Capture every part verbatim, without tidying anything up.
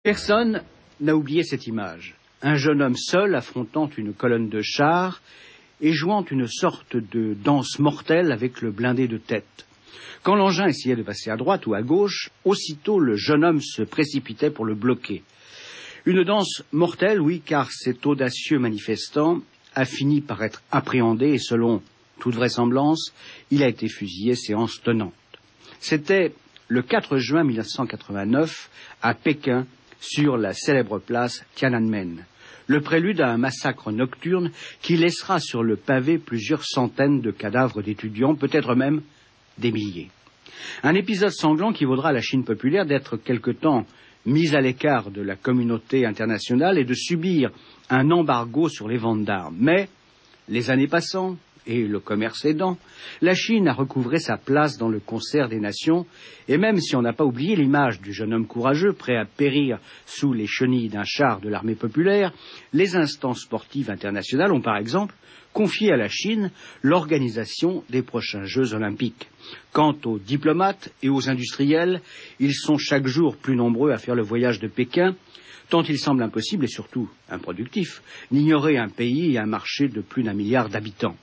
Personne n'a oublié cette image. Un jeune homme seul affrontant une colonne de chars et jouant une sorte de danse mortelle avec le blindé de tête. Quand l'engin essayait de passer à droite ou à gauche, aussitôt le jeune homme se précipitait pour le bloquer. Une danse mortelle, oui, car cet audacieux manifestant a fini par être appréhendé et selon toute vraisemblance, il a été fusillé séance tenante. C'était le quatre juin mille neuf cent quatre-vingt-neuf à Pékin, sur la célèbre place Tiananmen, le prélude à un massacre nocturne qui laissera sur le pavé plusieurs centaines de cadavres d'étudiants, peut-être même des milliers. Un épisode sanglant qui vaudra à la Chine populaire d'être quelque temps mise à l'écart de la communauté internationale et de subir un embargo sur les ventes d'armes. Mais, les années passant, et le commerce aidant, la Chine a recouvré sa place dans le concert des nations, et même si on n'a pas oublié l'image du jeune homme courageux, prêt à périr sous les chenilles d'un char de l'armée populaire, les instances sportives internationales ont par exemple confié à la Chine l'organisation des prochains Jeux olympiques. Quant aux diplomates et aux industriels, ils sont chaque jour plus nombreux à faire le voyage de Pékin, tant il semble impossible et surtout improductif d'ignorer un pays et un marché de plus d'un milliard d'habitants.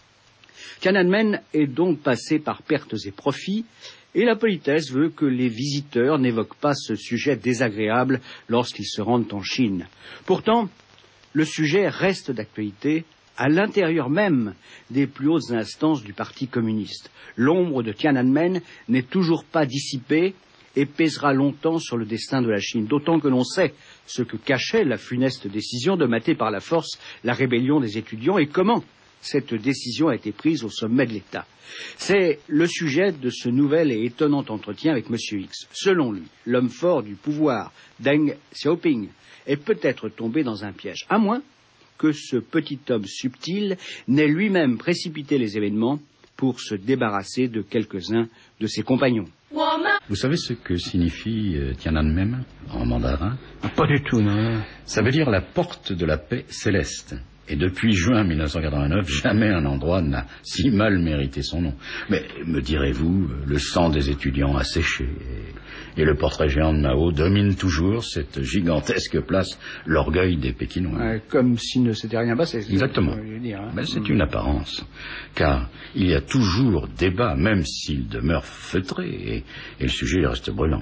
Tiananmen est donc passé par pertes et profits, et la politesse veut que les visiteurs n'évoquent pas ce sujet désagréable lorsqu'ils se rendent en Chine. Pourtant, le sujet reste d'actualité à l'intérieur même des plus hautes instances du Parti communiste. L'ombre de Tiananmen n'est toujours pas dissipée et pèsera longtemps sur le destin de la Chine, d'autant que l'on sait ce que cachait la funeste décision de mater par la force la rébellion des étudiants et comment cette décision a été prise au sommet de l'État. C'est le sujet de ce nouvel et étonnant entretien avec M. X. Selon lui, l'homme fort du pouvoir, Deng Xiaoping, est peut-être tombé dans un piège, à moins que ce petit homme subtil n'ait lui-même précipité les événements pour se débarrasser de quelques-uns de ses compagnons. Vous savez ce que signifie euh, Tiananmen en mandarin? Pas du tout, non. Ça veut dire la porte de la paix céleste. Et depuis juin mille neuf cent quatre-vingt-neuf, jamais un endroit n'a si mal mérité son nom. Mais, me direz-vous, le sang des étudiants a séché, et, et le portrait géant de Mao domine toujours cette gigantesque place, l'orgueil des Pékinois. Ouais, comme s'il ne s'était rien passé. Exactement. Dire, hein. Mais c'est une apparence, car il y a toujours débat, même s'il demeure feutré, et, et le sujet reste brûlant.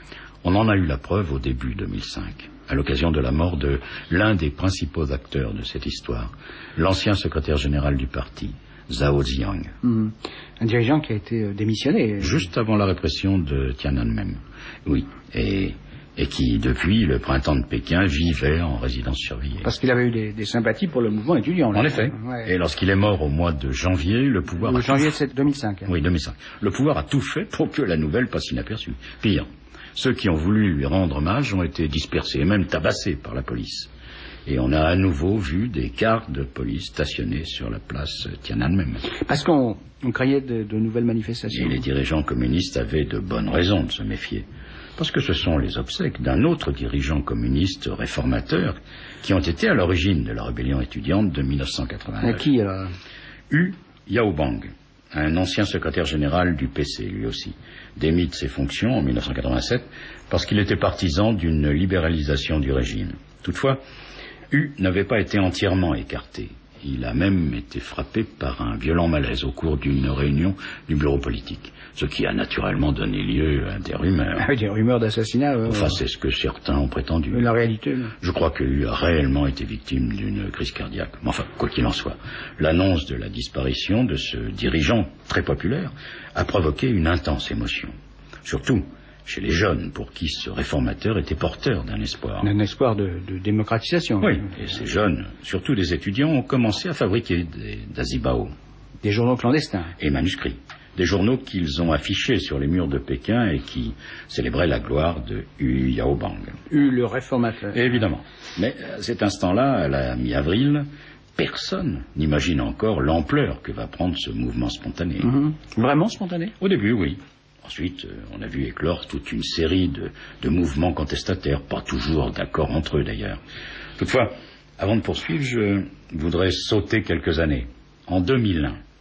On en a eu la preuve au début deux mille cinq. À l'occasion de la mort de l'un des principaux acteurs de cette histoire, l'ancien secrétaire général du parti, Zhao Ziyang. Mmh. Un dirigeant qui a été démissionné. Juste avant la répression de Tiananmen, oui, et, et qui, depuis le printemps de Pékin, vivait en résidence surveillée. Parce qu'il avait eu des, des sympathies pour le mouvement étudiant. Là. En effet, ouais. Et lorsqu'il est mort au mois de janvier, le pouvoir... Le a janvier tout... deux mille cinq. Hein. Oui, deux mille cinq. Le pouvoir a tout fait pour que la nouvelle passe inaperçue. Pire, ceux qui ont voulu lui rendre hommage ont été dispersés et même tabassés par la police. Et on a à nouveau vu des cars de police stationnés sur la place Tiananmen. Parce qu'on on craignait de, de nouvelles manifestations. Et les dirigeants communistes avaient de bonnes raisons de se méfier. Parce que ce sont les obsèques d'un autre dirigeant communiste réformateur qui ont été à l'origine de la rébellion étudiante de mille neuf cent quatre-vingt-neuf. À qui alors? Hu Yaobang, un ancien secrétaire général du P C, lui aussi, démis de ses fonctions en mille neuf cent quatre-vingt-sept parce qu'il était partisan d'une libéralisation du régime. Toutefois, Hu n'avait pas été entièrement écarté. Il a même été frappé par un violent malaise au cours d'une réunion du bureau politique, ce qui a naturellement donné lieu à des rumeurs. Ah, des rumeurs d'assassinat. Euh, enfin, c'est ce que certains ont prétendu. La réalité. Non. Je crois que Hu a réellement été victime d'une crise cardiaque. Mais enfin, quoi qu'il en soit, l'annonce de la disparition de ce dirigeant très populaire a provoqué une intense émotion. Surtout chez les jeunes, pour qui ce réformateur était porteur d'un espoir. Un espoir de, de démocratisation. Oui, et ces jeunes, surtout des étudiants, ont commencé à fabriquer des dazibao. Des journaux clandestins. Et manuscrits. Des journaux qu'ils ont affichés sur les murs de Pékin et qui célébraient la gloire de Hu Yaobang. Hu, le réformateur. Évidemment. Mais à cet instant-là, à la mi-avril, personne n'imagine encore l'ampleur que va prendre ce mouvement spontané. Mmh. Vraiment spontané? Au début, oui. Ensuite, on a vu éclore toute une série de, de mouvements contestataires, pas toujours d'accord entre eux d'ailleurs. Toutefois, avant de poursuivre, je voudrais sauter quelques années. En deux mille un,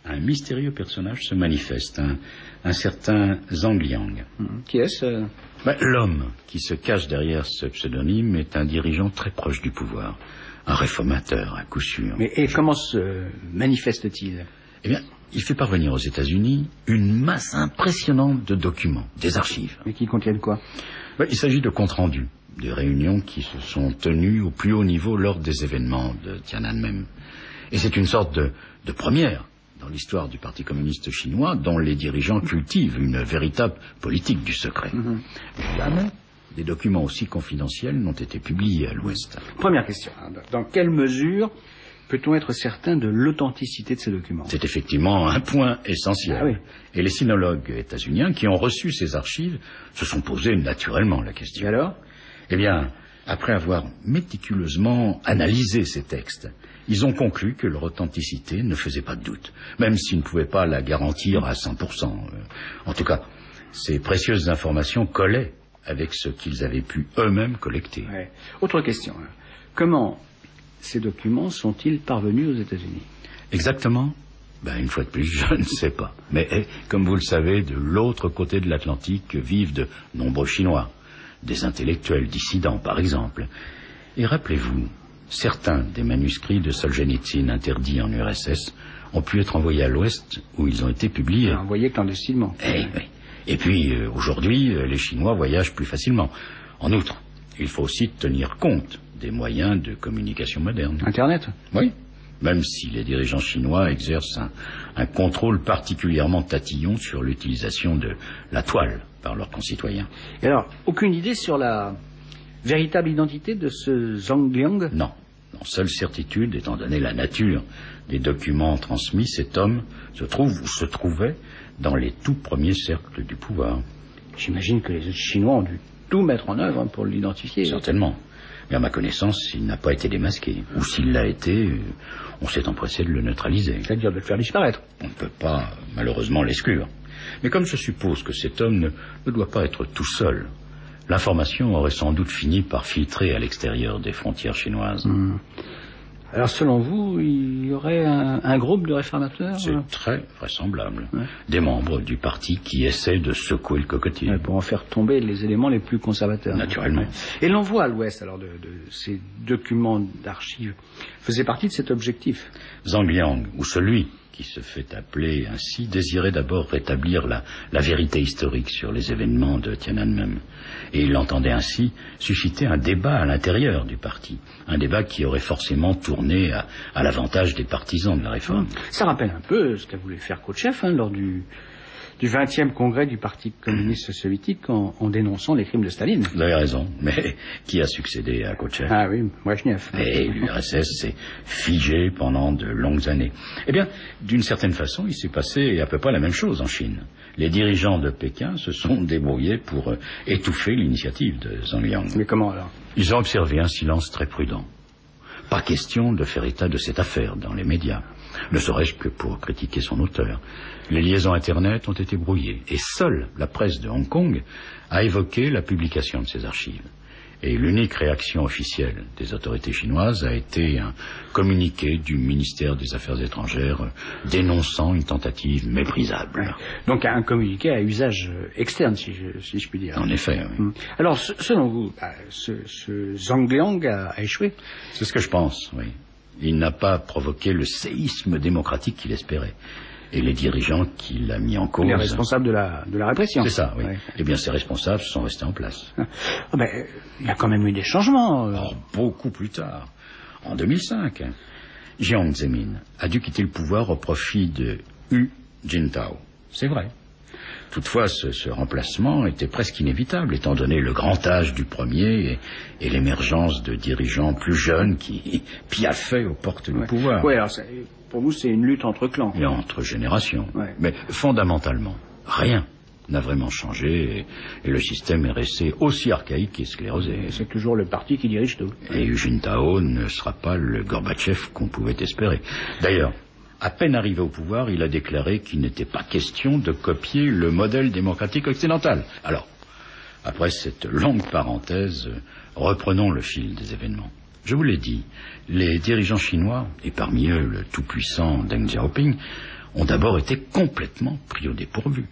un mystérieux personnage se manifeste, un, un certain Zhang Liang. Mmh. Qui est-ce euh... ben, L'homme qui se cache derrière ce pseudonyme est un dirigeant très proche du pouvoir, un réformateur à coup sûr. Mais et comment se manifeste-t-il? Eh bien, il fait parvenir aux États-Unis une masse impressionnante de documents, des archives. Mais qui contiennent quoi? ben, Il s'agit de comptes rendus, des réunions qui se sont tenues au plus haut niveau lors des événements de Tiananmen. Et c'est une sorte de, de première dans l'histoire du Parti communiste chinois, dont les dirigeants cultivent une véritable politique du secret. Mm-hmm. Jamais des documents aussi confidentiels n'ont été publiés à l'Ouest. Première question. Dans quelle mesure peut-on être certain de l'authenticité de ces documents? C'est effectivement un point essentiel. Ah oui. Et les sinologues états-uniens qui ont reçu ces archives se sont posé naturellement la question. Et alors? Eh bien, après avoir méticuleusement analysé ces textes, ils ont conclu que leur authenticité ne faisait pas de doute, même s'ils ne pouvaient pas la garantir à cent pour cent. En tout cas, ces précieuses informations collaient avec ce qu'ils avaient pu eux-mêmes collecter. Ouais. Autre question. Comment ces documents sont-ils parvenus aux États-Unis? Exactement. Ben, une fois de plus, je ne sais pas. Mais eh, comme vous le savez, de l'autre côté de l'Atlantique vivent de nombreux Chinois, des intellectuels dissidents par exemple. Et rappelez-vous, certains des manuscrits de Solzhenitsyn interdits en U R S S ont pu être envoyés à l'Ouest où ils ont été publiés. Envoyés clandestinement. Eh, oui. Et puis, euh, aujourd'hui, euh, les Chinois voyagent plus facilement. En outre, il faut aussi tenir compte des moyens de communication modernes. Internet? Oui. Même si les dirigeants chinois exercent un, un contrôle particulièrement tatillon sur l'utilisation de la toile par leurs concitoyens. Et alors, aucune idée sur la véritable identité de ce Zhang Liang? Non. En seule certitude, étant donné la nature des documents transmis, cet homme se trouve ou se trouvait dans les tout premiers cercles du pouvoir. J'imagine que les Chinois ont dû tout mettre en œuvre pour l'identifier. Certainement. Mais à ma connaissance, il n'a pas été démasqué. Ou s'il l'a été, on s'est empressé de le neutraliser. C'est-à-dire de le faire disparaître. On ne peut pas, malheureusement, l'exclure. Mais comme je suppose que cet homme ne, ne doit pas être tout seul, l'information aurait sans doute fini par filtrer à l'extérieur des frontières chinoises. Mmh. Alors, selon vous, il y aurait un, un groupe de réformateurs? C'est très vraisemblable. Ouais. Des membres du parti qui essaient de secouer le cocotier. Ouais, pour en faire tomber les éléments les plus conservateurs. Naturellement. Ouais. Et l'envoi à l'Ouest, alors, de, de ces documents d'archives, faisait partie de cet objectif? Zhang Liang, ou celui qui se fait appeler ainsi, désirait d'abord rétablir la, la vérité historique sur les événements de Tiananmen. Et il entendait ainsi susciter un débat à l'intérieur du parti. Un débat qui aurait forcément tourné à, à l'avantage des partisans de la réforme. Ça rappelle un peu ce qu'a voulu faire Khrouchtchev hein, lors du, du vingtième congrès du Parti communiste soviétique en, en dénonçant les crimes de Staline. Vous avez raison, mais qui a succédé à Khrouchtchev? Ah oui, Brejnev. Et l'U R S S s'est figé pendant de longues années. Eh bien, d'une certaine façon, il s'est passé à peu près la même chose en Chine. Les dirigeants de Pékin se sont débrouillés pour euh, étouffer l'initiative de Zhang Liang. Mais comment alors? Ils ont observé un silence très prudent. Pas question de faire état de cette affaire dans les médias, ne serait-ce que pour critiquer son auteur. Les liaisons Internet ont été brouillées, et seule la presse de Hong Kong a évoqué la publication de ces archives. Et l'unique réaction officielle des autorités chinoises a été un communiqué du ministère des Affaires étrangères dénonçant une tentative méprisable. Ouais. Donc un communiqué à usage externe, si je, si je puis dire. En effet, oui. Alors, selon vous, ce, ce Zhang Liang a, a échoué? C'est ce que je pense, oui. Il n'a pas provoqué le séisme démocratique qu'il espérait. Et les dirigeants qu'il a mis en cause... Les responsables de la, de la répression. C'est ça, oui. Ouais. Eh bien, ces responsables sont restés en place. Ah, ben, il y a quand même eu des changements. Oh, beaucoup plus tard. En deux mille cinq, Jiang Zemin a dû quitter le pouvoir au profit de Hu Jintao. C'est vrai. Toutefois, ce, ce remplacement était presque inévitable, étant donné le grand âge du premier et, et l'émergence de dirigeants plus jeunes qui piaffaient aux portes ouais. du pouvoir. Oui, alors pour vous, c'est une lutte entre clans. Et entre générations. Ouais. Mais fondamentalement, rien n'a vraiment changé et, et le système est resté aussi archaïque et sclérosé. C'est toujours le parti qui dirige tout. Et Hu Jintao ne sera pas le Gorbatchev qu'on pouvait espérer. D'ailleurs, à peine arrivé au pouvoir, il a déclaré qu'il n'était pas question de copier le modèle démocratique occidental. Alors, après cette longue parenthèse, reprenons le fil des événements. Je vous l'ai dit, les dirigeants chinois, et parmi eux le tout-puissant Deng Xiaoping, ont d'abord été complètement pris au dépourvu.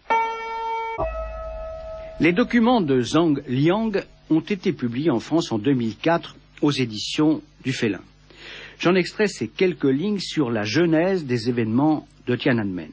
Les documents de Zhang Liang ont été publiés en France en deux mille quatre aux éditions du Félin. J'en extrais ces quelques lignes sur la genèse des événements de Tiananmen.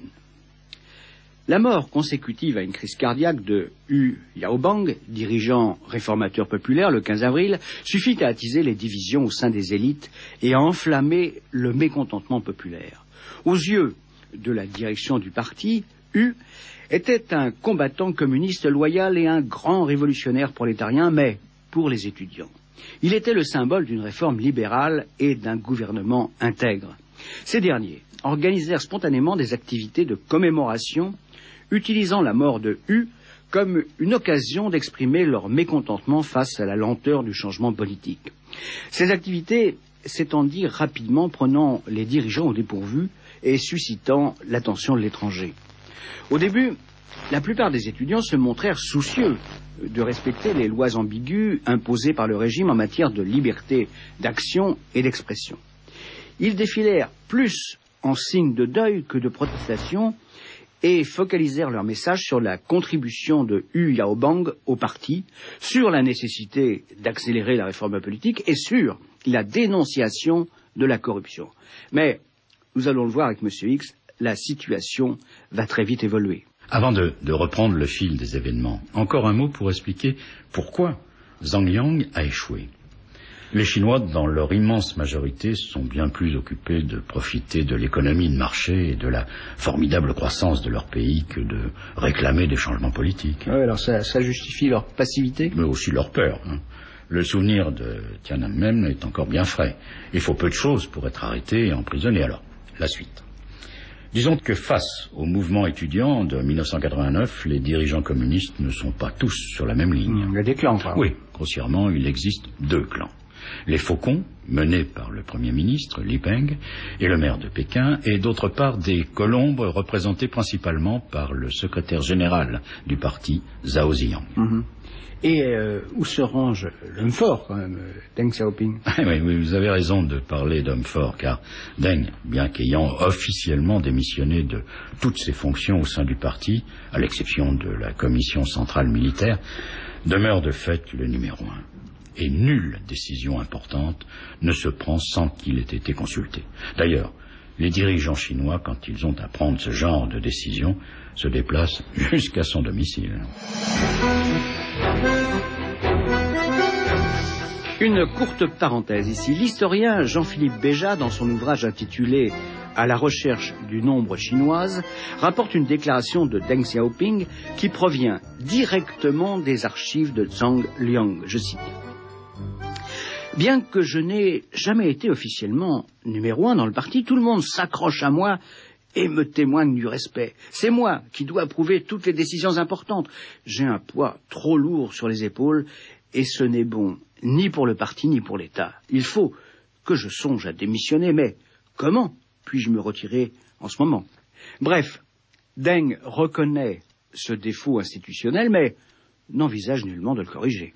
La mort consécutive à une crise cardiaque de Hu Yaobang, dirigeant réformateur populaire le quinze avril, suffit à attiser les divisions au sein des élites et à enflammer le mécontentement populaire. Aux yeux de la direction du parti, Hu était un combattant communiste loyal et un grand révolutionnaire prolétarien, mais pour les étudiants. Il était le symbole d'une réforme libérale et d'un gouvernement intègre. Ces derniers organisèrent spontanément des activités de commémoration, utilisant la mort de Hu comme une occasion d'exprimer leur mécontentement face à la lenteur du changement politique. Ces activités s'étendirent rapidement, prenant les dirigeants au dépourvu et suscitant l'attention de l'étranger. Au début, la plupart des étudiants se montrèrent soucieux de respecter les lois ambiguës imposées par le régime en matière de liberté d'action et d'expression. Ils défilèrent plus en signe de deuil que de protestation et focalisèrent leur message sur la contribution de Hu Yaobang au parti, sur la nécessité d'accélérer la réforme politique et sur la dénonciation de la corruption. Mais, nous allons le voir avec M. X, la situation va très vite évoluer. Avant de, de reprendre le fil des événements, encore un mot pour expliquer pourquoi Zhang Liang a échoué. Les Chinois, dans leur immense majorité, sont bien plus occupés de profiter de l'économie de marché et de la formidable croissance de leur pays que de réclamer des changements politiques. Oui, alors ça, ça justifie leur passivité ? Mais aussi leur peur. Hein. Le souvenir de Tiananmen est encore bien frais. Il faut peu de choses pour être arrêté et emprisonné. Alors, la suite. Disons que face au mouvement étudiant de mille neuf cent quatre-vingt-neuf, les dirigeants communistes ne sont pas tous sur la même ligne. Il y a des clans, quoi. Oui, grossièrement, il existe deux clans. Les Faucons, menés par le Premier ministre, Li Peng, et le maire de Pékin, et d'autre part des Colombes représentés principalement par le secrétaire général du parti, Zhao Ziyang. Mm-hmm. Et euh, où se range l'homme fort, quand même, Deng Xiaoping? oui, oui, vous avez raison de parler d'homme fort, car Deng, bien qu'ayant officiellement démissionné de toutes ses fonctions au sein du parti, à l'exception de la commission centrale militaire, demeure de fait le numéro un. Et nulle décision importante ne se prend sans qu'il ait été consulté. D'ailleurs, les dirigeants chinois, quand ils ont à prendre ce genre de décision, se déplacent jusqu'à son domicile. Une courte parenthèse ici. L'historien Jean-Philippe Béjat, dans son ouvrage intitulé « À la recherche du nombre chinoise », rapporte une déclaration de Deng Xiaoping qui provient directement des archives de Zhang Liang. Je cite. « Bien que je n'ai jamais été officiellement numéro un dans le parti, tout le monde s'accroche à moi et me témoigne du respect. C'est moi qui dois approuver toutes les décisions importantes. J'ai un poids trop lourd sur les épaules et ce n'est bon ni pour le parti ni pour l'État. Il faut que je songe à démissionner, mais comment puis-je me retirer en ce moment? Bref, Deng reconnaît ce défaut institutionnel, mais n'envisage nullement de le corriger.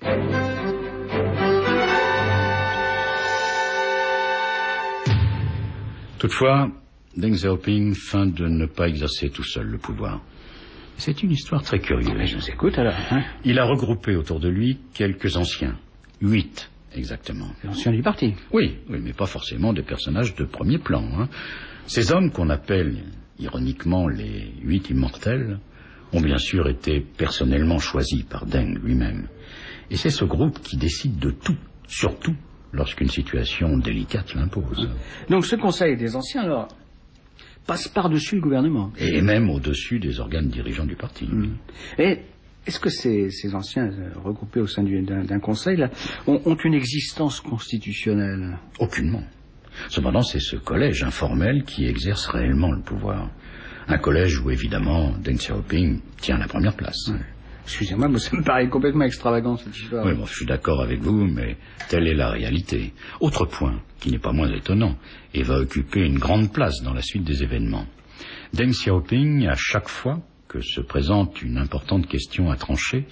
Toutefois, Deng Xiaoping feint de ne pas exercer tout seul le pouvoir. C'est une histoire très curieuse. Mais je vous écoute alors. Hein? Il a regroupé autour de lui quelques anciens. Huit, exactement. Les anciens du parti? Oui, oui, mais pas forcément des personnages de premier plan. Hein. Ces hommes qu'on appelle, ironiquement, les huit immortels, ont bien sûr été personnellement choisis par Deng lui-même. Et c'est ce groupe qui décide de tout, surtout lorsqu'une situation délicate l'impose. Donc ce conseil des anciens, alors, passe par-dessus le gouvernement. Et même au-dessus des organes dirigeants du parti. Mmh. Et est-ce que ces, ces anciens euh, regroupés au sein du, d'un, d'un conseil là, ont, ont une existence constitutionnelle? Aucunement. Cependant, c'est ce collège informel qui exerce réellement le pouvoir. Un collège où, évidemment, Deng Xiaoping tient la première place. Ouais. Excusez-moi, mais ça me paraît complètement extravagant, cette histoire. Oui, bon, je suis d'accord avec vous, mais telle est la réalité. Autre point, qui n'est pas moins étonnant, et va occuper une grande place dans la suite des événements. Deng Xiaoping, à chaque fois que se présente une importante question à trancher,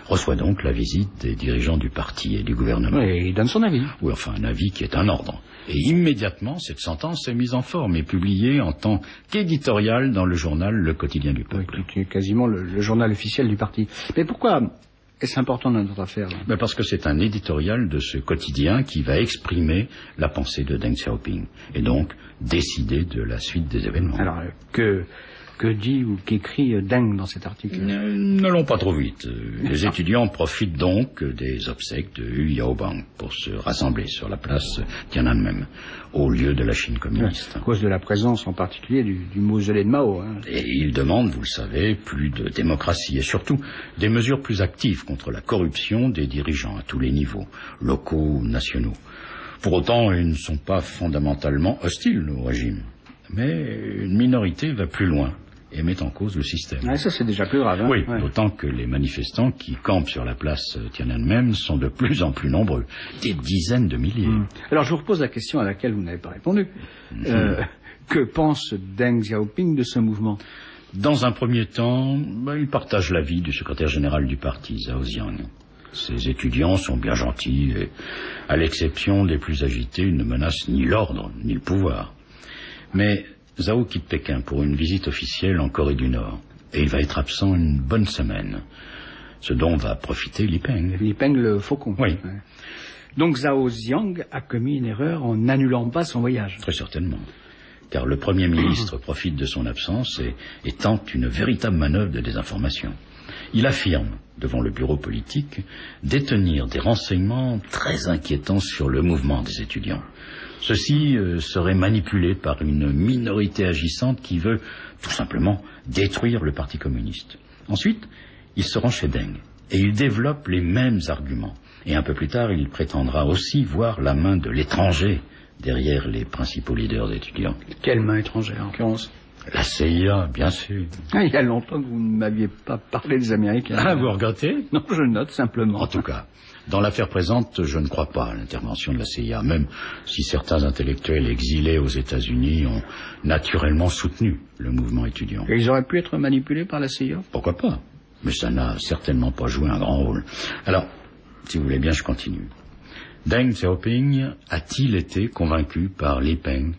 reçoit donc la visite des dirigeants du parti et du gouvernement. Oui, il donne son avis. Oui, enfin un avis qui est un ordre. Et immédiatement, cette sentence est mise en forme et publiée en tant qu'éditorial dans le journal Le Quotidien du Peuple. Oui, qui est quasiment le, le journal officiel du parti. Mais pourquoi est-ce important dans notre affaire là? Ben parce que c'est un éditorial de ce quotidien qui va exprimer la pensée de Deng Xiaoping et donc décider de la suite des événements. Alors, euh, que... Que dit ou qu'écrit Deng dans cet article? N'allons pas trop vite. Les étudiants profitent donc des obsèques de Hu Yaobang pour se rassembler sur la place Tiananmen, au lieu de la Chine communiste. À cause de la présence en particulier du, du mausolée de Mao. Hein. Et ils demandent, vous le savez, plus de démocratie et surtout des mesures plus actives contre la corruption des dirigeants à tous les niveaux, locaux ou nationaux. Pour autant, ils ne sont pas fondamentalement hostiles au régime. Mais une minorité va plus loin et met en cause le système. Ah, ça, c'est déjà plus grave. Hein. Oui, ouais. D'autant que les manifestants qui campent sur la place Tiananmen sont de plus en plus nombreux, des dizaines de milliers. Mmh. Alors, je vous repose la question à laquelle vous n'avez pas répondu. Mmh. Euh, que pense Deng Xiaoping de ce mouvement? Dans un premier temps, ben, il partage l'avis du secrétaire général du parti, Zhao Ziyang. Ces étudiants sont bien gentils et, à l'exception des plus agités, ils ne menacent ni l'ordre ni le pouvoir. Mais Zhao quitte Pékin pour une visite officielle en Corée du Nord. Et il va être absent une bonne semaine. Ce dont va profiter Li Peng. Li Peng, le faucon. Oui. Ouais. Donc Zhao Ziyang a commis une erreur en n'annulant pas son voyage. Très certainement. Car le Premier ministre profite de son absence et, et tente une véritable manœuvre de désinformation. Il affirme, devant le bureau politique, détenir des renseignements très inquiétants sur le mouvement des étudiants. Ceci euh, serait manipulé par une minorité agissante qui veut tout simplement détruire le Parti communiste. Ensuite, il se rend chez Deng et il développe les mêmes arguments. Et un peu plus tard, il prétendra aussi voir la main de l'étranger derrière les principaux leaders étudiants. Quelle main étrangère, en l'occurrence? La C I A, bien sûr. Ah, il y a longtemps que vous ne m'aviez pas parlé des Américains. Ah, vous regrettez? Non, je note simplement. En tout cas, dans l'affaire présente, je ne crois pas à l'intervention de la C I A, même si certains intellectuels exilés aux États-Unis ont naturellement soutenu le mouvement étudiant. Et ils auraient pu être manipulés par la C I A? Pourquoi pas? Mais ça n'a certainement pas joué un grand rôle. Alors, si vous voulez bien, je continue. Deng Xiaoping a-t-il été convaincu par Li Peng?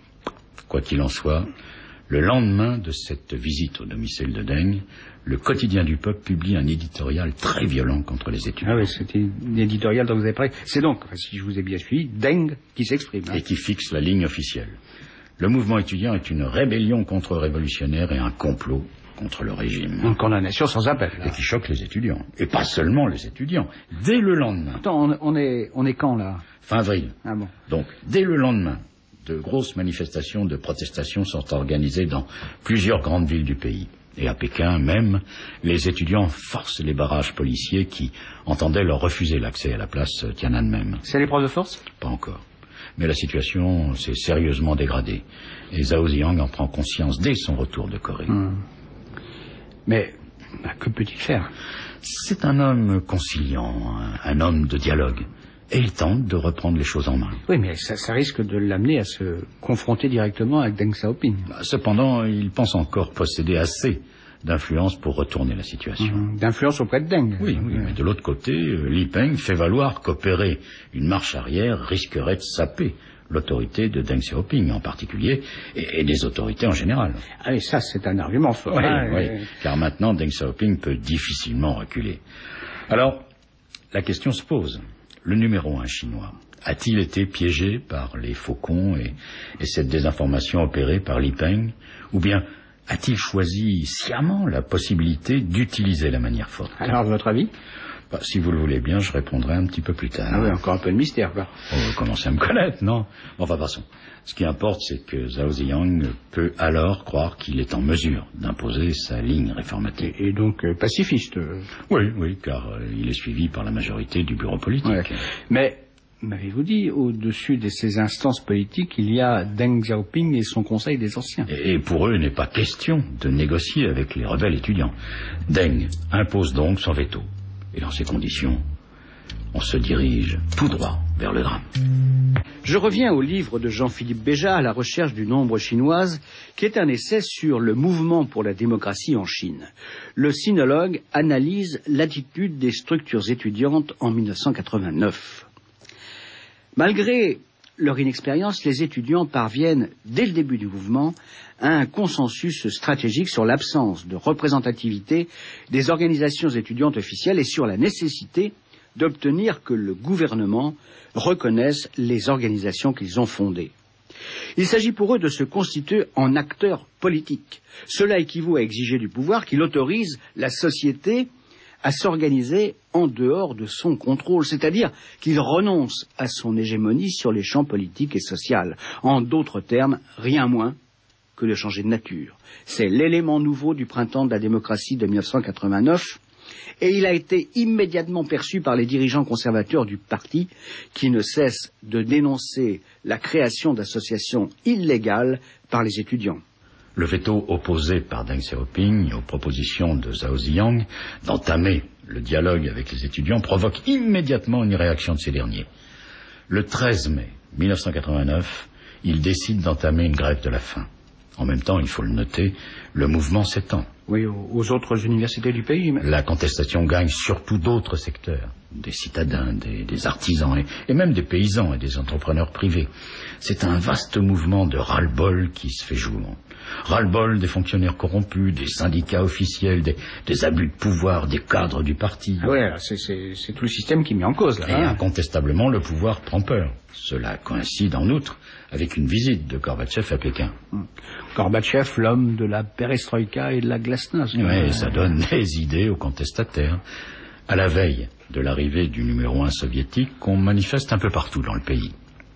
Quoi qu'il en soit, le lendemain de cette visite au domicile de Deng, le Quotidien du Peuple publie un éditorial très violent contre les étudiants. Ah oui, c'était un éditorial dont vous avez parlé. C'est donc, si je vous ai bien suivi, Deng qui s'exprime. Hein. Et qui fixe la ligne officielle. Le mouvement étudiant est une rébellion contre-révolutionnaire et un complot contre le régime. Une condamnation sans appel. Là. Et qui choque les étudiants. Et pas seulement les étudiants. Dès le lendemain. Attends, on, on, est, on est quand, là? Fin avril. Ah bon. Donc, dès le lendemain, de grosses manifestations de protestation sont organisées dans plusieurs grandes villes du pays. Et à Pékin même, les étudiants forcent les barrages policiers qui entendaient leur refuser l'accès à la place Tiananmen. C'est l'épreuve de force? Pas encore. Mais la situation s'est sérieusement dégradée. Et Zhao Ziyang en prend conscience dès son retour de Corée. Hum. Mais bah, que peut-il faire? C'est un homme conciliant, un, un homme de dialogue. Et il tente de reprendre les choses en main. Oui, mais ça, ça risque de l'amener à se confronter directement avec Deng Xiaoping. Cependant, il pense encore posséder assez d'influence pour retourner la situation. Mmh, d'influence auprès de Deng. Oui, oui, mais de l'autre côté, Li Peng fait valoir qu'opérer une marche arrière risquerait de saper l'autorité de Deng Xiaoping en particulier, et, et des autorités en général. Ah, et ça, c'est un argument fort. Oui, hein, oui, et... car maintenant, Deng Xiaoping peut difficilement reculer. Alors, la question se pose. Le numéro un chinois a-t-il été piégé par les faucons et, et cette désinformation opérée par Li Peng? Ou bien a-t-il choisi sciemment la possibilité d'utiliser la manière forte? Alors, à votre avis? Bah, si vous le voulez bien, je répondrai un petit peu plus tard. Ah oui, encore un peu de mystère, quoi. Oh, vous commencez à me connaître, non? Enfin, passons. Ce qui importe, c'est que Zhao Ziyang peut alors croire qu'il est en mesure d'imposer sa ligne réformatrice. Et, et donc euh, pacifiste. Euh... Oui, oui, car euh, il est suivi par la majorité du bureau politique. Ouais. Mais, m'avez-vous dit, au-dessus de ces instances politiques, il y a Deng Xiaoping et son conseil des anciens. Et, et pour eux, il n'est pas question de négocier avec les rebelles étudiants. Deng impose donc son veto. Et dans ces conditions, on se dirige tout droit vers le drame. Je reviens au livre de Jean-Philippe Béja, À la recherche d'une ombre chinoise, qui est un essai sur le mouvement pour la démocratie en Chine. Le sinologue analyse l'attitude des structures étudiantes en mille neuf cent quatre-vingt-neuf. Malgré leur inexpérience, les étudiants parviennent, dès le début du mouvement, à un consensus stratégique sur l'absence de représentativité des organisations étudiantes officielles et sur la nécessité d'obtenir que le gouvernement reconnaisse les organisations qu'ils ont fondées. Il s'agit pour eux de se constituer en acteurs politiques. Cela équivaut à exiger du pouvoir qu'il autorise la société à s'organiser en dehors de son contrôle, c'est-à-dire qu'il renonce à son hégémonie sur les champs politiques et sociaux. En d'autres termes, rien moins que de changer de nature. C'est l'élément nouveau du printemps de la démocratie de mille neuf cent quatre-vingt-neuf, et il a été immédiatement perçu par les dirigeants conservateurs du parti qui ne cessent de dénoncer la création d'associations illégales par les étudiants. Le veto opposé par Deng Xiaoping aux propositions de Zhao Ziyang d'entamer le dialogue avec les étudiants provoque immédiatement une réaction de ces derniers. Le treize mai mille neuf cent quatre-vingt-neuf, il décide d'entamer une grève de la faim. En même temps, il faut le noter, le mouvement s'étend. Oui, aux autres universités du pays. Mais... La contestation gagne surtout d'autres secteurs, des citadins, des, des artisans et, et même des paysans et des entrepreneurs privés. C'est un vaste mouvement de ras-le-bol qui se fait jour. Ras-le-bol des fonctionnaires corrompus, des syndicats officiels, des, des abus de pouvoir, des cadres du parti. Ah ouais, c'est, c'est, c'est tout le système qui est mis en cause là. Et hein. Incontestablement, le pouvoir prend peur. Cela coïncide en outre avec une visite de Gorbatchev à Pékin. Hum. Gorbatchev, l'homme de la perestroïka et de la glasnost. Oui, ça donne des idées aux contestataires. À la veille de l'arrivée du numéro un soviétique, on manifeste un peu partout dans le pays.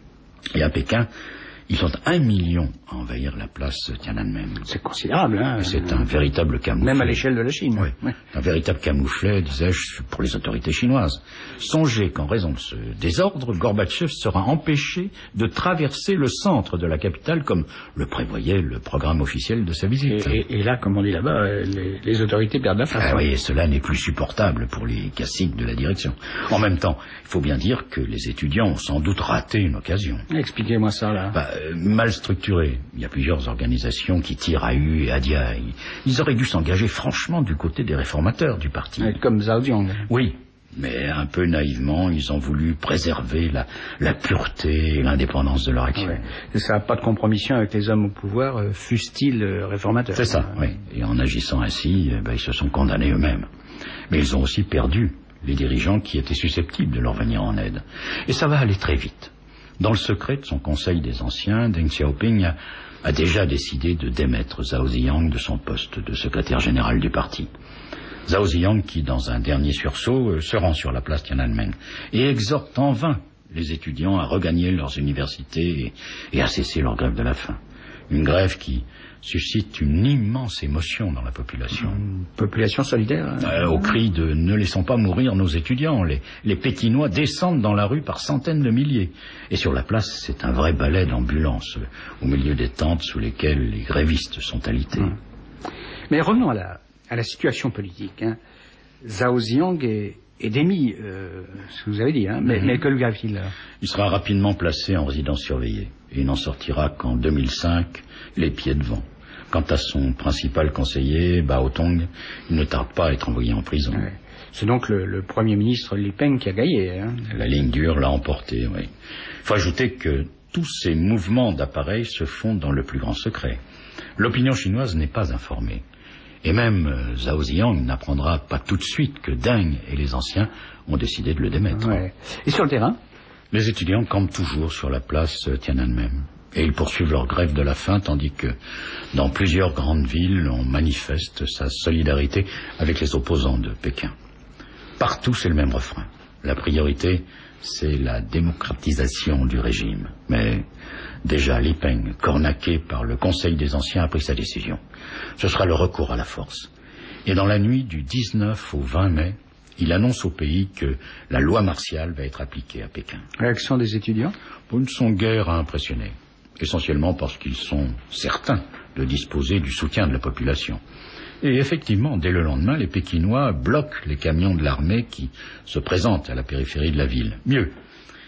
Et à Pékin, ils sont un million à envahir la place Tiananmen. C'est considérable, hein. C'est un véritable camouflet. Même à l'échelle de la Chine. Oui, oui. Un véritable camouflet, disais-je, pour les autorités chinoises. Songez qu'en raison de ce désordre, Gorbatchev sera empêché de traverser le centre de la capitale comme le prévoyait le programme officiel de sa visite. Et, et, et là, comme on dit là-bas, les, les autorités perdent la face. Ah oui, et cela n'est plus supportable pour les caciques de la direction. En même temps, il faut bien dire que les étudiants ont sans doute raté une occasion. Expliquez-moi ça, là. Bah, euh, mal structuré. Il y a plusieurs organisations qui tirent à hue et à diaille. Ils auraient dû s'engager franchement du côté des réformateurs du parti. Ouais, comme Zhao Ziyang. Oui, mais un peu naïvement, ils ont voulu préserver la, la pureté et l'indépendance de leur action. Ouais. Et ça n'a pas de compromission avec les hommes au pouvoir, euh, fussent-ils euh, réformateurs. C'est ça, oui. Et en agissant ainsi, eh ben, ils se sont condamnés eux-mêmes. Mais ils ont aussi perdu les dirigeants qui étaient susceptibles de leur venir en aide. Et ça va aller très vite. Dans le secret de son conseil des anciens, Deng Xiaoping a, a déjà décidé de démettre Zhao Ziyang de son poste de secrétaire général du parti. Zhao Ziyang qui, dans un dernier sursaut, se rend sur la place Tiananmen et exhorte en vain les étudiants à regagner leurs universités et, et à cesser leur grève de la faim. Une grève qui suscite une immense émotion dans la population. Une population solidaire. Hein. Euh, au cri de « Ne laissons pas mourir nos étudiants », les, les Pékinois descendent dans la rue par centaines de milliers. Et sur la place, c'est un vrai ballet d'ambulances, au milieu des tentes sous lesquelles les grévistes sont alités. Hum. Mais revenons à la, à la situation politique. Hein. Zhao Ziyang est, est démis, euh, ce que vous avez dit, hein. mais, mm-hmm. mais que lui arrive-t-il? Il sera rapidement placé en résidence surveillée. Et il n'en sortira qu'en deux mille cinq, les pieds devant. Quant à son principal conseiller, Bao Tong, il ne tarde pas à être envoyé en prison. Ouais. C'est donc le, le Premier ministre Li Peng qui a gagné. Hein. La ligne dure l'a emporté, oui. Il faut ajouter que tous ces mouvements d'appareil se font dans le plus grand secret. L'opinion chinoise n'est pas informée. Et même euh, Zhao Ziyang n'apprendra pas tout de suite que Deng et les anciens ont décidé de le démettre. Ouais. Et sur le terrain? Les étudiants campent toujours sur la place Tiananmen. Et ils poursuivent leur grève de la faim, tandis que dans plusieurs grandes villes, on manifeste sa solidarité avec les opposants de Pékin. Partout, c'est le même refrain. La priorité, c'est la démocratisation du régime. Mais déjà, Li Peng, cornaqué par le Conseil des Anciens, a pris sa décision. Ce sera le recours à la force. Et dans la nuit du dix-neuf au vingt mai, il annonce au pays que la loi martiale va être appliquée à Pékin. Réaction des étudiants? Ils ne sont guère à impressionner. Essentiellement parce qu'ils sont certains de disposer du soutien de la population. Et effectivement, dès le lendemain, les Pékinois bloquent les camions de l'armée qui se présentent à la périphérie de la ville. Mieux,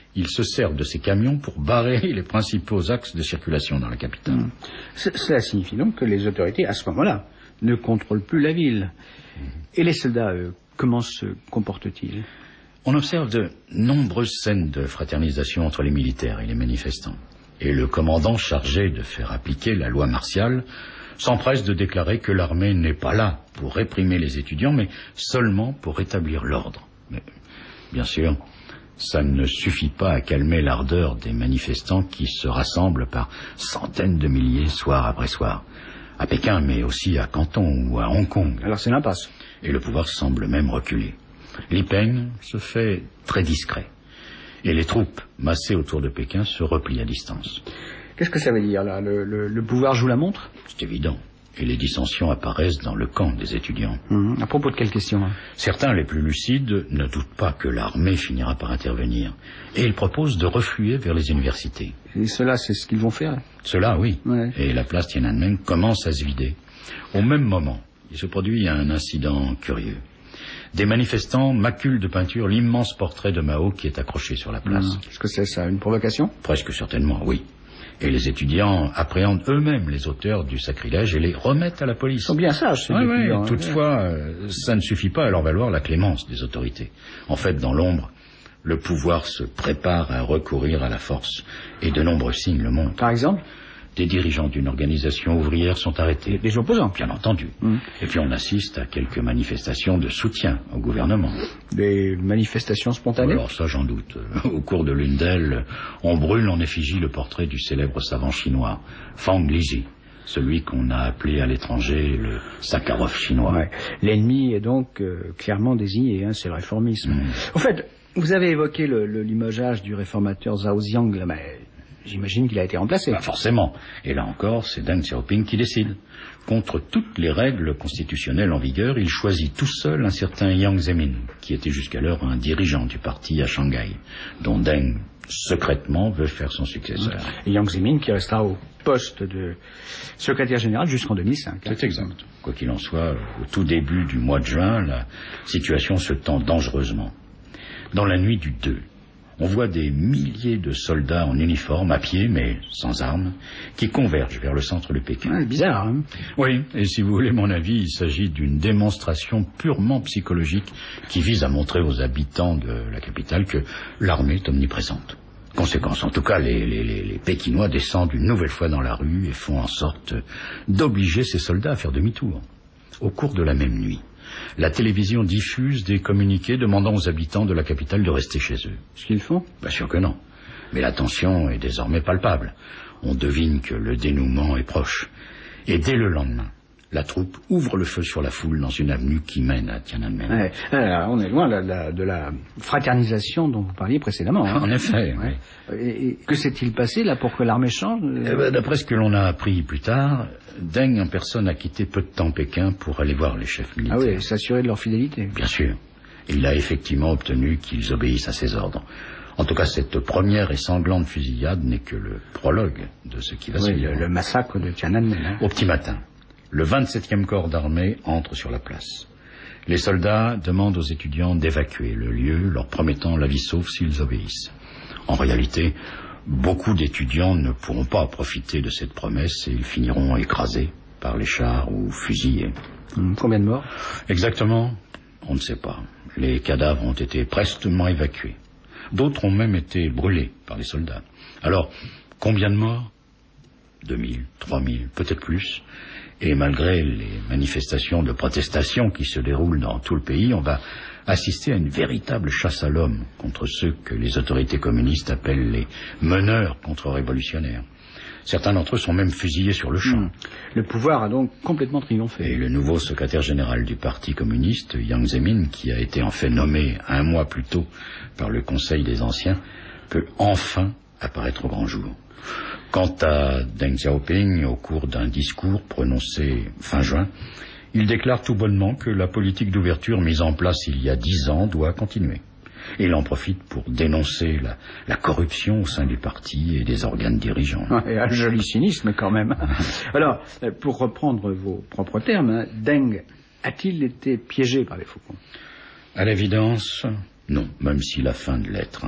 ils se servent de ces camions pour barrer les principaux axes de circulation dans la capitale. Mmh. Cela signifie donc que les autorités, à ce moment-là, ne contrôlent plus la ville. Mmh. Et les soldats, eux, comment se comportent-ils? On observe de nombreuses scènes de fraternisation entre les militaires et les manifestants. Et le commandant chargé de faire appliquer la loi martiale s'empresse de déclarer que l'armée n'est pas là pour réprimer les étudiants, mais seulement pour rétablir l'ordre. Mais, bien sûr, ça ne suffit pas à calmer l'ardeur des manifestants qui se rassemblent par centaines de milliers soir après soir. À Pékin, mais aussi à Canton ou à Hong Kong. Alors c'est l'impasse. Et le pouvoir semble même reculer. Li Peng se fait très discret. Et les troupes massées autour de Pékin se replient à distance. Qu'est-ce que ça veut dire, là? Le, le, le pouvoir joue la montre? C'est évident. Et les dissensions apparaissent dans le camp des étudiants. Mmh. À propos de quelle question? Hein? Certains, les plus lucides, ne doutent pas que l'armée finira par intervenir. Et ils proposent de refluer vers les universités. Et cela, c'est ce qu'ils vont faire? Cela, oui. Ouais. Et la place Tiananmen commence à se vider. Au même moment, il se produit un incident curieux. Des manifestants maculent de peinture l'immense portrait de Mao qui est accroché sur la place. Mmh. Est-ce que c'est ça, une provocation? Presque certainement, oui. Et les étudiants appréhendent eux-mêmes les auteurs du sacrilège et les remettent à la police. Ils sont bien sages, ces ouais, étudiants. Ouais. Toutefois, euh, ça ne suffit pas à leur valoir la clémence des autorités. En fait, dans l'ombre, le pouvoir se prépare à recourir à la force. Et de nombreux signes le montrent. Par exemple? Des dirigeants d'une organisation ouvrière sont arrêtés. Des opposants? Bien entendu. Mmh. Et puis on assiste à quelques manifestations de soutien au gouvernement. Des manifestations spontanées? Alors ça, j'en doute. Au cours de l'une d'elles, on brûle en effigie le portrait du célèbre savant chinois, Fang Lizhi, celui qu'on a appelé à l'étranger le Sakharov chinois. Ouais. L'ennemi est donc euh, clairement désigné, hein, c'est le réformisme. Mmh. En fait, vous avez évoqué le, le limogeage du réformateur Zhao Ziang, là, mais... J'imagine qu'il a été remplacé. Bah forcément. Et là encore, c'est Deng Xiaoping qui décide. Contre toutes les règles constitutionnelles en vigueur, il choisit tout seul un certain Jiang Zemin, qui était jusqu'alors un dirigeant du parti à Shanghai, dont Deng, secrètement, veut faire son successeur. Et Jiang Zemin qui restera au poste de secrétaire général jusqu'en deux mille cinq. C'est exact. Quoi qu'il en soit, au tout début du mois de juin, la situation se tend dangereusement. Dans la nuit du deux, on voit des milliers de soldats en uniforme, à pied, mais sans armes, qui convergent vers le centre de Pékin. Ouais, bizarre, hein? Oui, et si vous voulez mon avis, il s'agit d'une démonstration purement psychologique qui vise à montrer aux habitants de la capitale que l'armée est omniprésente. Conséquence, en tout cas, les, les, les, les Pékinois descendent une nouvelle fois dans la rue et font en sorte d'obliger ces soldats à faire demi-tour. Au cours de la même nuit, la télévision diffuse des communiqués demandant aux habitants de la capitale de rester chez eux. Ce qu'ils font? Bien sûr que non. Mais la tension est désormais palpable. On devine que le dénouement est proche. Et dès le lendemain, la troupe ouvre le feu sur la foule dans une avenue qui mène à Tiananmen. Ouais. Alors, on est loin la, la, de la fraternisation dont vous parliez précédemment. Hein. En effet. Ouais. Oui. Et, et que s'est-il passé là pour que l'armée change? eh ben, D'après ce que l'on a appris plus tard, Deng en personne a quitté peu de temps Pékin pour aller voir les chefs militaires. Ah oui, s'assurer de leur fidélité. Bien sûr. Et il a effectivement obtenu qu'ils obéissent à ses ordres. En tout cas, cette première et sanglante fusillade n'est que le prologue de ce qui va oui, suivre. Le, le massacre de Tiananmen. Hein. Au petit matin, le vingt-septième corps d'armée entre sur la place. Les soldats demandent aux étudiants d'évacuer le lieu, leur promettant la vie sauve s'ils obéissent. En réalité, beaucoup d'étudiants ne pourront pas profiter de cette promesse et ils finiront écrasés par les chars ou fusillés. Hum, combien de morts? Exactement, on ne sait pas. Les cadavres ont été prestement évacués. D'autres ont même été brûlés par les soldats. Alors, combien de morts? Deux mille, trois mille, peut-être plus. Et malgré les manifestations de protestation qui se déroulent dans tout le pays, on va assister à une véritable chasse à l'homme contre ceux que les autorités communistes appellent les meneurs contre-révolutionnaires. Certains d'entre eux sont même fusillés sur le champ. Mmh. Le pouvoir a donc complètement triomphé. Et le nouveau secrétaire général du Parti communiste, Jiang Zemin, qui a été en fait nommé un mois plus tôt par le Conseil des Anciens, peut enfin apparaître au grand jour. Quant à Deng Xiaoping, au cours d'un discours prononcé fin juin, il déclare tout bonnement que la politique d'ouverture mise en place il y a dix ans doit continuer. Et il en profite pour dénoncer la, la corruption au sein du parti et des organes dirigeants. Et un joli cynisme quand même. Alors, pour reprendre vos propres termes, hein, Deng a-t-il été piégé par les faucons? À l'évidence, non, même s'il a feint de l'être.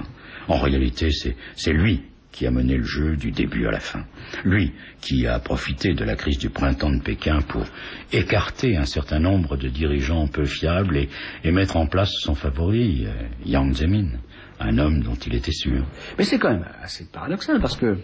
En réalité, c'est, c'est lui qui a mené le jeu du début à la fin. Lui qui a profité de la crise du printemps de Pékin pour écarter un certain nombre de dirigeants peu fiables et, et mettre en place son favori, euh, Jiang Zemin, un homme dont il était sûr. Mais c'est quand même assez paradoxal parce que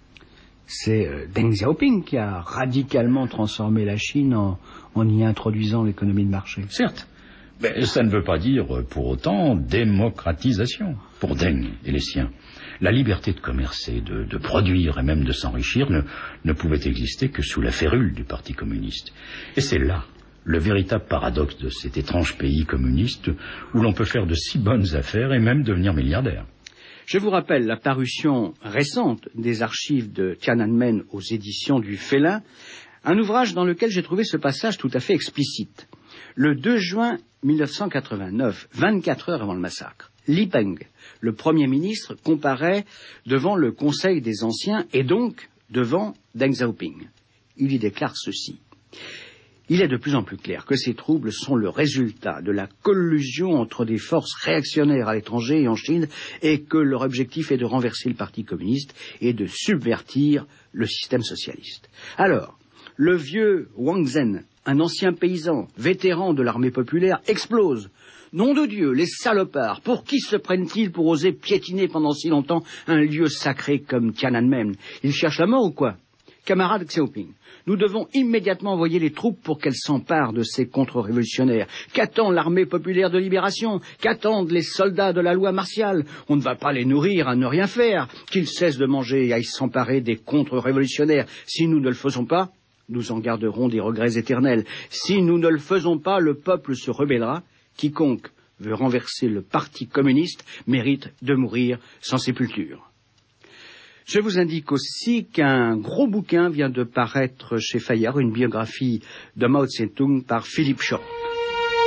c'est euh, Deng Xiaoping qui a radicalement transformé la Chine en, en y introduisant l'économie de marché. Certes, mais ça ne veut pas dire pour autant démocratisation pour Deng et les siens. La liberté de commercer, de, de produire et même de s'enrichir ne, ne pouvait exister que sous la férule du Parti communiste. Et c'est là le véritable paradoxe de cet étrange pays communiste où l'on peut faire de si bonnes affaires et même devenir milliardaire. Je vous rappelle la parution récente des archives de Tiananmen aux éditions du Félin, un ouvrage dans lequel j'ai trouvé ce passage tout à fait explicite. Le deux juin mille neuf cent quatre-vingt-neuf, vingt-quatre heures avant le massacre, Li Peng, le Premier ministre, comparaît devant le Conseil des Anciens et donc devant Deng Xiaoping. Il y déclare ceci. Il est de plus en plus clair que ces troubles sont le résultat de la collusion entre des forces réactionnaires à l'étranger et en Chine et que leur objectif est de renverser le Parti communiste et de subvertir le système socialiste. Alors, le vieux Wang Zhen, un ancien paysan, vétéran de l'armée populaire, explose. Nom de Dieu, les salopards, pour qui se prennent-ils pour oser piétiner pendant si longtemps un lieu sacré comme Tiananmen? Ils cherchent la mort ou quoi? Camarade Xiaoping, nous devons immédiatement envoyer les troupes pour qu'elles s'emparent de ces contre-révolutionnaires. Qu'attend l'armée populaire de libération? Qu'attendent les soldats de la loi martiale? On ne va pas les nourrir à ne rien faire. Qu'ils cessent de manger et aillent s'emparer des contre-révolutionnaires. Si nous ne le faisons pas, nous en garderons des regrets éternels. Si nous ne le faisons pas, le peuple se rebellera. Quiconque veut renverser le Parti communiste mérite de mourir sans sépulture. Je vous indique aussi qu'un gros bouquin vient de paraître chez Fayard, une biographie de Mao Tse-tung par Philippe Short.